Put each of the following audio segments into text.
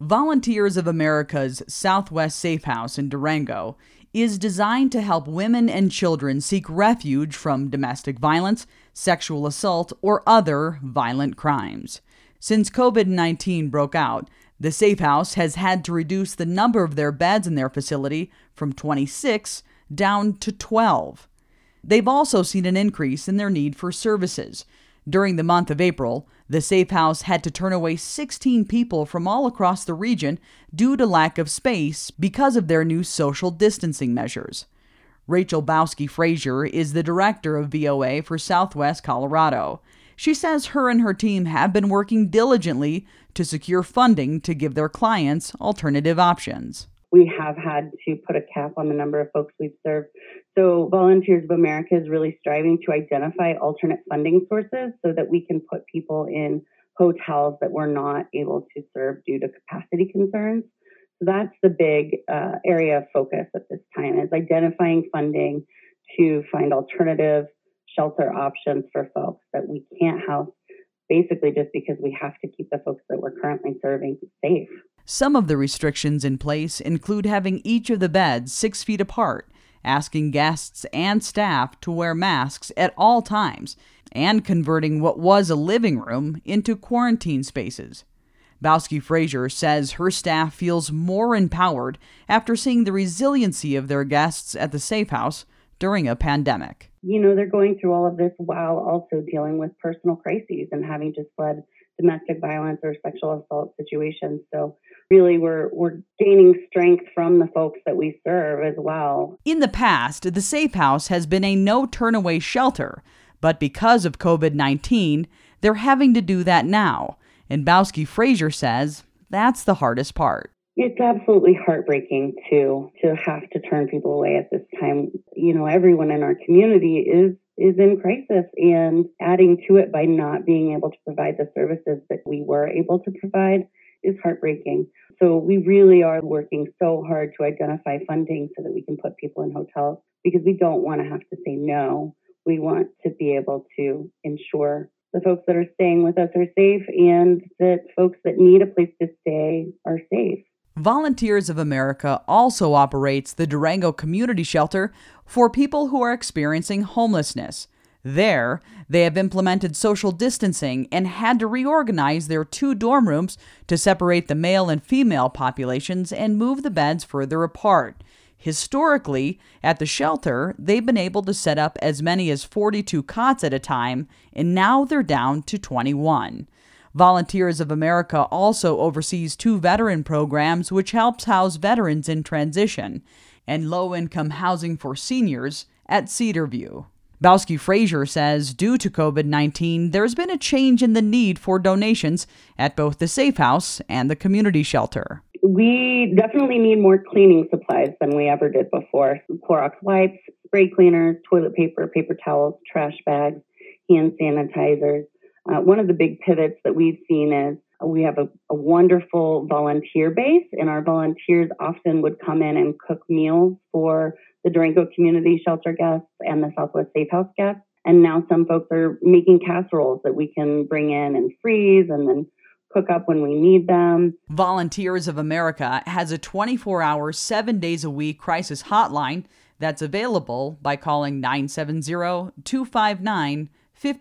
Volunteers of America's Southwest Safe House in Durango is designed to help women and children seek refuge from domestic violence, sexual assault, or other violent crimes. Since COVID-19 broke out, the Safe House has had to reduce the number of their beds in their facility from 26 down to 12. They've also seen an increase in their need for services. During the month of April, the Safe House had to turn away 16 people from all across the region due to lack of space because of their new social distancing measures. Rachel Bowski-Frazier is the director of VOA for Southwest Colorado. She says her and her team have been working diligently to secure funding to give their clients alternative options. We have had to put a cap on the number of folks we've served. So Volunteers of America is really striving to identify alternate funding sources so that we can put people in hotels that we're not able to serve due to capacity concerns. So that's the big area of focus at this time, is identifying funding to find alternative shelter options for folks that we can't house, basically just because we have to keep the folks that we're currently serving safe. Some of the restrictions in place include having each of the beds 6 feet apart, asking guests and staff to wear masks at all times, and converting what was a living room into quarantine spaces. Bowski-Frazier says her staff feels more empowered after seeing the resiliency of their guests at the Safe House during a pandemic. They're going through all of this while also dealing with personal crises and having just fled domestic violence or sexual assault situations. So really, we're gaining strength from the folks that we serve as well. In the past, the Safe House has been a no-turn-away shelter, but because of COVID-19, they're having to do that now. And Bowski-Frazier says that's the hardest part. It's absolutely heartbreaking to have to turn people away at this time. Everyone in our community is in crisis, and adding to it by not being able to provide the services that we were able to provide is heartbreaking. So we really are working so hard to identify funding so that we can put people in hotels, because we don't want to have to say no. We want to be able to ensure the folks that are staying with us are safe, and that folks that need a place to stay are safe. Volunteers of America also operates the Durango Community Shelter for people who are experiencing homelessness. There, they have implemented social distancing and had to reorganize their 2 dorm rooms to separate the male and female populations and move the beds further apart. Historically, at the shelter, they've been able to set up as many as 42 cots at a time, and now they're down to 21. Volunteers of America also oversees 2 veteran programs which helps house veterans in transition, and low-income housing for seniors at Cedarview. Bowski-Frazier says due to COVID-19, there's been a change in the need for donations at both the Safe House and the community shelter. We definitely need more cleaning supplies than we ever did before. Clorox wipes, spray cleaners, toilet paper, paper towels, trash bags, hand sanitizers. One of the big pivots that we've seen is we have a wonderful volunteer base, and our volunteers often would come in and cook meals for the Durango Community Shelter guests and the Southwest Safe House guests. And now some folks are making casseroles that we can bring in and freeze and then cook up when we need them. Volunteers of America has a 24-hour, 7 days a week crisis hotline that's available by calling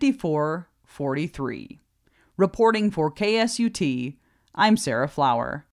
970-259-5443. Reporting for KSUT, I'm Sarah Flower.